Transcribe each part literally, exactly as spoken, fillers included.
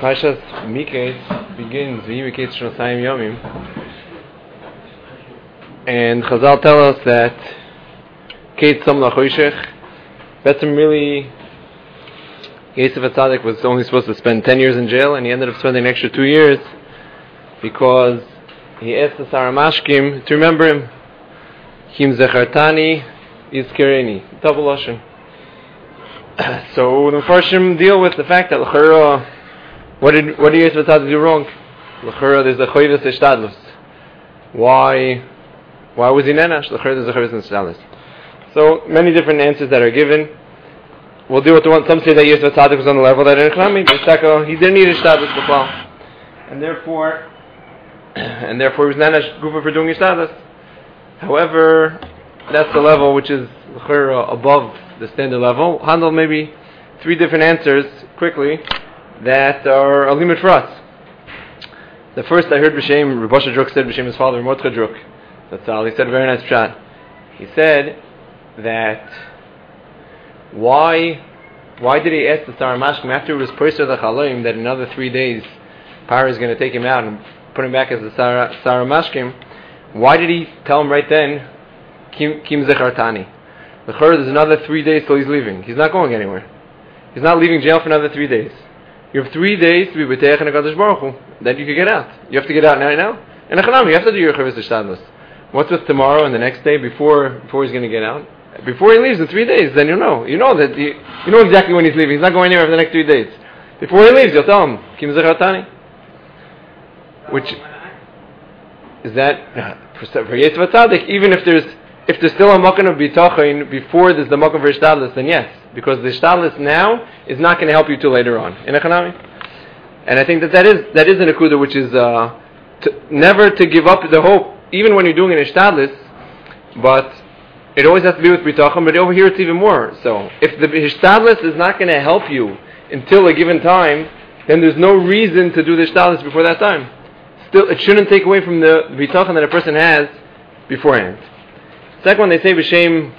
Parshas Miketz begins Miketz Shnosayim Yomim, and Chazal tell us that Kate Sam Lachoshech. Betzim really, Yosef HaTzadik was only supposed to spend ten years in jail, and he ended up spending an extra two years because he asked the Saramashkim to remember him. Kim Zechartani Yizkereni, double lashon. So the Mepharshim deal with the fact that L'chara, what did what did Yosef HaTzadik do wrong? L'chara, there's a choyves eshtadlus. Why? Why was he nenash? L'chara, there's a choyves eshtadlus. So many different answers that are given. We'll deal with the one. Some say that Yosef HaTzadik was on the level that in Echlami, he didn't need eshtadlus b'klal, and therefore, and therefore he was nenash gufa for doing eshtadlus. However, that's the level which is l'chara above the standard level. Handle maybe three different answers quickly that are a limit for us. The first I heard B'Shem, Rav Asher Druk said B'Shem his father, Mordechai Druk. That's all. He said a very nice pshat. He said that why why did he ask the Saramashkim after it was Perser the Chaloim that another three days Paro is going to take him out and put him back as the Saramashkim? Why did he tell him right then, Kim, Kim Zechartani? The Chur, there's another three days till he's leaving. He's not going anywhere. He's not leaving jail for another three days. You have three days to be B'teich and HaKadosh Baruch Hu. Then you can get out. You have to get out now, now. And Echanam, you have to do your Chavis Eshtadlus. What's with tomorrow and the next day before before he's going to get out? Before he leaves in three days, then you know. You know that he, you know exactly when he's leaving. He's not going anywhere for the next three days. Before he leaves, you'll tell him, Kim Zechartani. Which is that for, for Yosef HaTzadik, even if there's if there's still a makom of bitachon before there's the makom for ishtadlus, then yes, because the ishtadlus now is not going to help you till later on in Echanami. And I think that that is that is an akuda which is uh, to, never to give up the hope, even when you're doing an ishtadlus, but it always has to be with bitachon. But over here it's even more. So if the ishtadlus is not going to help you until a given time, then there's no reason to do the ishtadlus before that time. Still, it shouldn't take away from the bitachon that a person has beforehand. Second one, they say b'shem,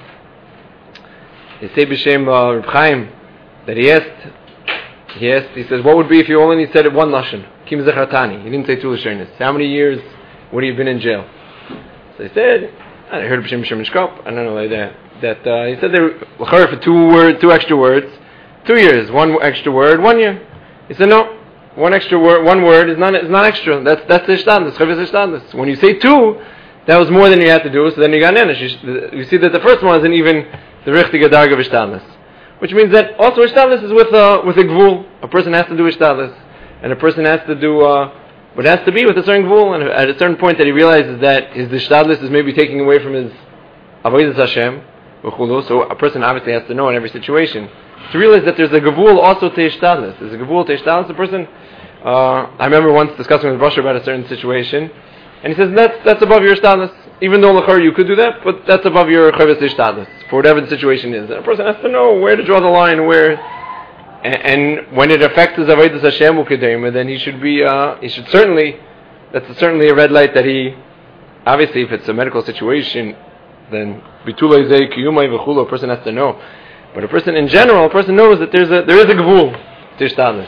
they say b'shem uh, Reb Chaim that he asked, he asked, he says, what would be if you only said it one lashon, Kim Zechartani? He didn't say two lashonis. How many years would he have been in jail? So he said, I heard b'shem b'shem Mishkop, I don't know like that. That uh, he said they were for two word, two extra words, two years, one extra word, one year. He said no, one extra word, one word is not is not extra. That's that's the ishtadlus, chavis ishtadlus. When you say two, that was more than you had to do, so then you got nenash. You, you see that the first one isn't even the richtige darga of ishtadlus, which means that also ishtadlus is with a with a gvul. A person has to do ishtadlus, and a person has to do, uh, but it has to be with a certain gvul. And at a certain point that he realizes that his ishtadlus is maybe taking away from his avodas Hashem, so a person obviously has to know in every situation to realize that there's a gvul also to ishtadlus. There's a gvul to ishtadlus. A person, uh, I remember once discussing with Rasha about a certain situation. And he says, that's that's above your ishtadlus. Even though l'chor you could do that, but that's above your chavis ishtadlus, for whatever the situation is. And a person has to know where to draw the line, where, and, and when it affects his avodas Hashem u'kedema, then he should be, uh, he should certainly, that's certainly a red light that he, obviously if it's a medical situation, then bitulei zei kiyumai v'chulo, a person has to know. But a person in general, a person knows that there's a, there is a gevul to ishtadlus.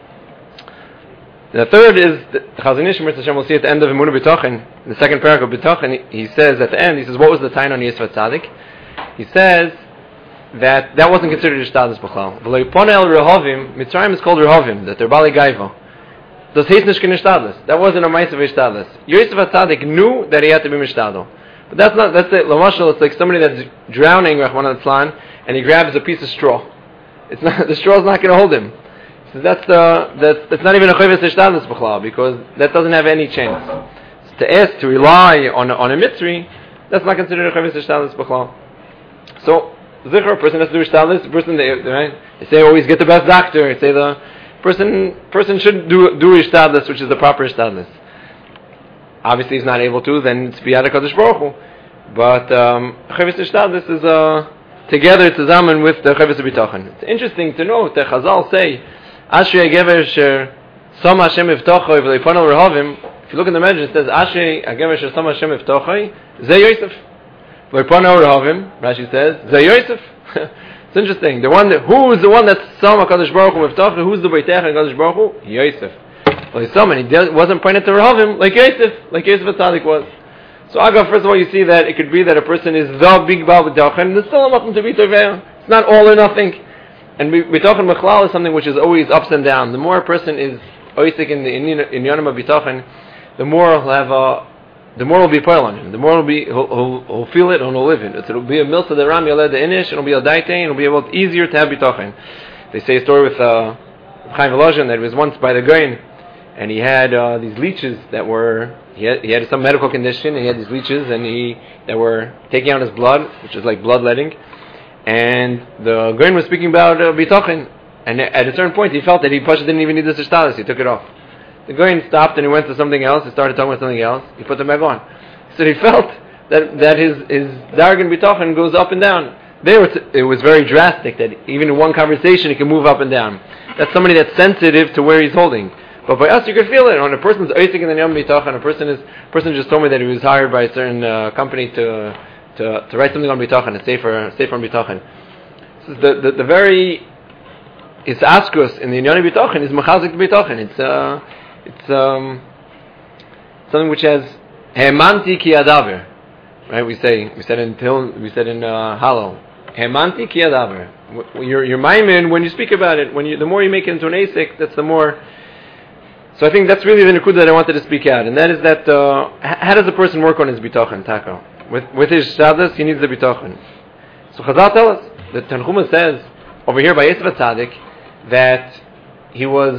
The third is the Chazon Ish, Hashem will see at the end of Emunah B'Tachon, in the second paragraph of B'Tachon, he, he says at the end, he says, what was the tain on Yosef HaTzadik? He says that that wasn't considered Ishtadlus B'chlal. V'lo yipona el Rehovim, Mitzrayim is called Rehovim, that they're Bali Gaiva. Das heißt nicht kein Ishtadlus. That wasn't a mice of Ishtadlus. Yosef HaTzadik knew that he had to be Mishtadl. But that's not, that's it. Lamashal, it's like somebody that's drowning, Rahman al-Tzlan, and he grabs a piece of straw. It's not, the straw's not going to hold him. So that's uh, that's that's not even a chavis ishtadlus b'chlal, because that doesn't have any chance. So to ask to rely on on a mitzri, that's not considered a chavis ishtadlus b'chlal. So zikr, a person has to do ishtadlus. The person they right, they say always get the best doctor. They say the person person should do do ishtadlus, which is the proper ishtadlus. Obviously, he's not able to, then it's biyad HaKadosh Baruch Hu. But um, chavis ishtadlus is uh, together tzaman with the chavis bitachon. It's interesting to note that Chazal say, Ashrei Gever Sher Som Hashem Ivtochoi V'Leiponel Rehovim. If you look in the Medrash, it says Ashrei Gever Sher Som Hashem Ivtochoi Zeh Yosef V'Leiponel Rehovim. Rashi says Zeh Yosef. It's interesting. The one that, who is the one that's Sam HaKadosh Baruch Hu Miftacha? Who's the Beitech HaKadosh Baruch Hu? Yosef. Well, he's someone. He did, wasn't pointed to Rahavim like Yosef, like Yosef HaTzadik was. So, Agav, first of all, you see that it could be that a person is the big Baal B'Dachan, and there's still nothing to be Tovei. It's not all or nothing. And B'Tachan Mechlal is something which is always ups and downs. The more a person is oisik in the in Yonim of B'Tachan, the more he'll have a, the more will be poil on him. The more will be he'll, he'll, he'll feel it and he'll live it. It'll be a milsa the ram yaled the inish, and it'll be a daite, and it'll be able easier to have B'Tachan. They say a story with uh, Chaim Volozhin that it was once by the Goin, and he had uh, these leeches that were he had, he had some medical condition, and he had these leeches, and he that were taking out his blood, which is like bloodletting. And the Goin was speaking about uh, B'Tachan, and at a certain point he felt that he didn't even need the shtalis. He took it off. The Goin stopped and he went to something else. He started talking about something else. He put them back on. So he felt that that his his dargan B'Tachan goes up and down. There it, it was very drastic that even in one conversation he can move up and down. That's somebody that's sensitive to where he's holding. But by us you can feel it. When a person's oisik in the Yom B'Tachan, a person is person just told me that he was hired by a certain uh, company to to to write something on B'Tachan, a sefer sefer on B'Tachan. So the, the the very it's askus in the Yom B'Tachan is mechazik B'Tachan. It's uh It's um, something which has hemanti ki adaver, right? We say we said in we said in uh, Hallel, hemanti ki adaver. You're you're maimin when you speak about it. When you the more you make it into an asik, that's the more. So I think that's really the nikud that I wanted to speak out, and that is that uh, how does a person work on his bitachon taka? With with his shadas, he needs the bitachon. So Chazal tell us that Tanchuma says over here by Yosef HaTzadik that he was.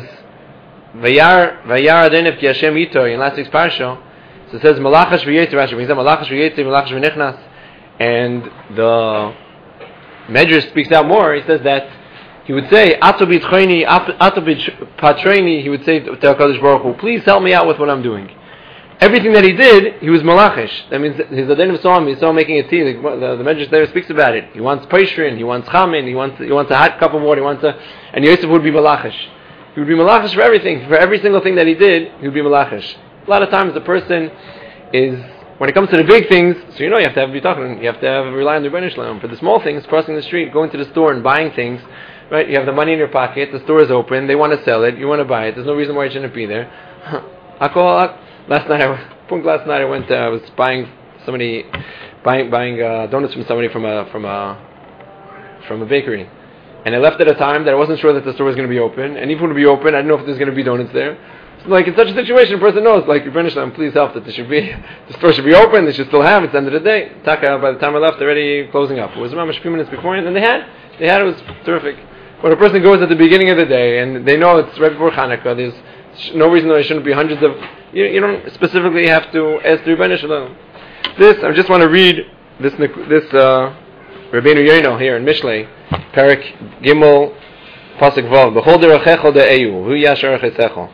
Vayar Vayar Adenev Ki Hashem Ito in last week's parsha. So it says Malachash V'Yetzer Rashi. He said Malachash V'Yetzer, Malachash V'Nichnas, and the Medrash speaks out more. He says that he would say Ato B'Tchoini, Ato B'Patroini. He would say to HaKadosh Baruch Hu, please help me out with what I'm doing. Everything that he did, he was Malachish. That means his Adenev saw him. He saw him making a tea. The, the, the Medrash there speaks about it. He wants Peishrin, he wants Chamin, he wants he wants a hot cup of water, he wants a, and Yosef would be Malachish. He would be malachish for everything, for every single thing that he did, he would be malachish. A lot of times the person is, when it comes to the big things, so you know you have to have bitachon, you have to have rely on the Rebbeinu Shalom. For the small things, crossing the street, going to the store and buying things, right? You have the money in your pocket, the store is open, they want to sell it, you want to buy it, there's no reason why you shouldn't be there. I call, last night, I, last night I went, uh, I was buying somebody, buying buying uh, donuts from somebody from a, from a, from a bakery. And I left at a time that I wasn't sure that the store was going to be open. And even if it would be open, I didn't know if there's going to be donuts there. So like in such a situation, a person knows, like, Rebbeinu Shalom, please help that there should be, the store should be open, they should still have, it's the end of the day. Taka, by the time I left, already closing up. It was around a few minutes beforehand, and they had, they had, it was terrific. When a person goes at the beginning of the day, and they know it's right before Hanukkah, there's no reason why there shouldn't be hundreds of, you, you don't specifically have to ask the Rebbeinu Shalom. This, I just want to read this, this, uh, Rabbeinu Yoino here in Mishlei, Perik Gimel Pasuk Vav. B'chol derechecho de'eyu, hu yashar chesecho.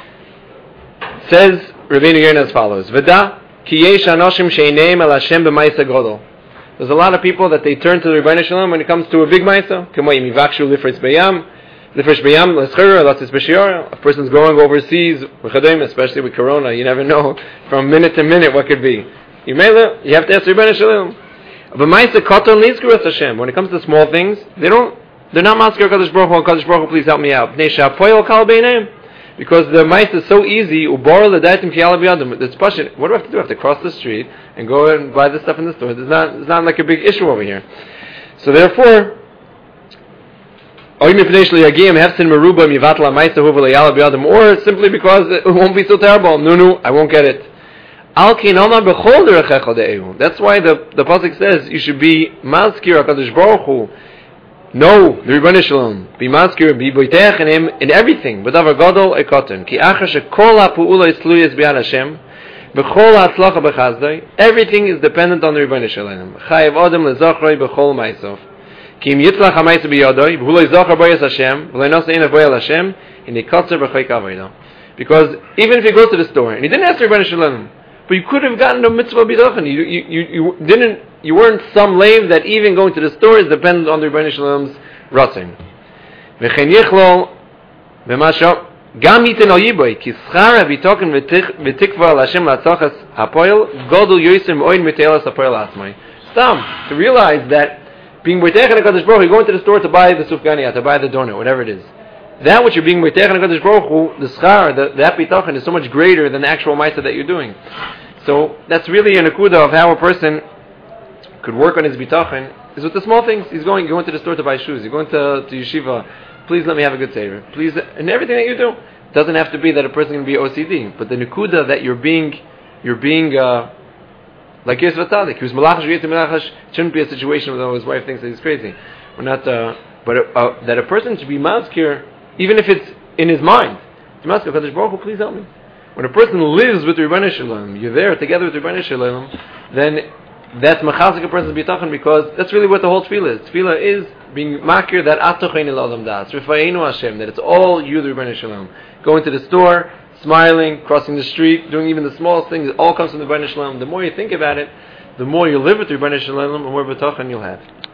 Says Rabbeinu Yoino as follows: V'da ki yesh anoshim sheineim el Hashem b'maisa godol. There's a lot of people that they turn to the Rebbeinu Shalom when it comes to a big maisa. K'mo yim yivakshu lifritz b'yam, lifritz b'yam l'schira latzis b'shior. A person's going overseas, especially with Corona. You never know from minute to minute what could be. You may you have to ask the Rebbeinu Shalom. When it comes to small things, they don't, they're not maskir Kadosh Baruch Hu, Kadosh Baruch Hu, please help me out. Because the mice is so easy, it's passion. What do I have to do? I have to cross the street and go and buy the stuff in the store. It's not, it's not like a big issue over here. So therefore, or simply because it won't be so terrible. No, no, I won't get it. That's why the, the pasuk says you should be maskir HaKadosh Baruch Hu. No, the Rebbeinu Shalom. Be maskir, be boitech in him in everything. B'davar gadol ekoten. Ki achar shekol ha'pu'ula yitzluyes b'yad Hashem. B'chol ha'atzlacha b'chazdoi. Everything is dependent on the Rebbeinu Shalom. Chayev adam lezachroi b'chol ma'isov. Ki im yitzlach ha'ma'isa b'yadoi. V'hu lo yizachr b'yas Hashem. V'lo yinosa einav b'yal Hashem. In yikotzer b'choy kavaydo. Because even if he goes to the store and he didn't ask the Rebbeinu Shalom, but you could have gotten a mitzvah b'dachan. You, you, you, you didn't. You weren't some lame that even going to the store is dependent on the Rebbeinu Shalom's ratzin. V'chein yichlol v'masho gam yiten al yiboy ki schara b'token v'tikva al Hashem latzachas hapoel godol yosim oin miteilas hapoel asmai. Stam to realize that being Boitech and HaKadosh Baruch Hu, you're going to the store to buy the sufganiyah, to buy the donut, whatever it is. That which you're being Boitech and HaKadosh Baruch Hu, the schar, the, that bitachon is so much greater than the actual ma'aseh that you're doing. So that's really a nakuda of how a person could work on his bitachon, is with the small things. He's going, you're going to the store to buy shoes, you're going to, to yeshiva, please let me have a good saver. Please, and everything that you do. It doesn't have to be that a person can be O C D, but the nakuda that you're being, you're being, uh, like Yosef Atzadik, he was malachash v'yitzim malachash. It shouldn't be a situation where his wife thinks that he's crazy. We're not, uh, but uh, that a person should be mazkir, even if it's in his mind. Mazkir, Kadosh Baruch Hu, please help me. When a person lives with Rebbeinu Shalom, you're there together with Rebbeinu Shalom, then that's machazik a person's bitachon, because that's really what the whole tefillah is. Tefillah is being makir that atochein el olam das, rifayenu Hashem, that it's all you, the Rebbeinu Shalom. Going to the store, smiling, crossing the street, doing even the smallest things, it all comes from the Rebbeinu Shalom. The more you think about it, the more you live with the Rebbeinu Shalom, the more bitachon you'll have.